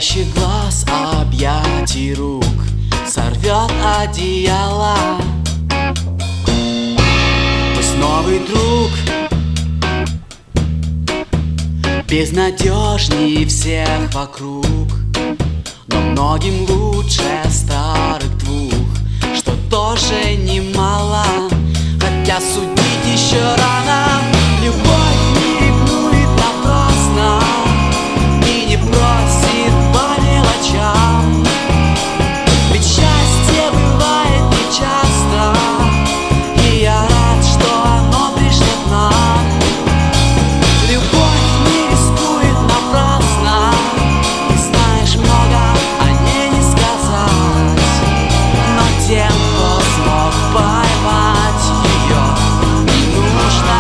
Спящий глаз, объятий рук сорвет одеяло. Пусть новый друг безнадежней всех вокруг, но многим лучше старых двух, что тоже немало. Хотя судить еще рано, любовь не ревнует напрасно и не просит по мелочам. Ведь счастье бывает нечасто, и я рад, что оно пришло к нам. Любовь не рискует напрасно, и знаешь, много о ней не сказать. Но тем, кто смог поймать ее, не нужно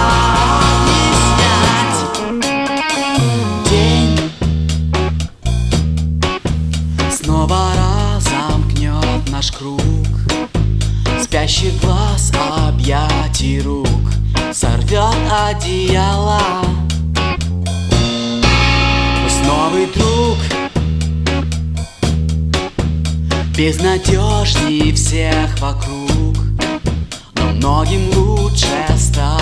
объяснять. День снова разомкнет наш круг. Спящий глаз, объятий рук сорвет одеяло. Пусть новый друг безнадежней всех вокруг, но многим лучше стать.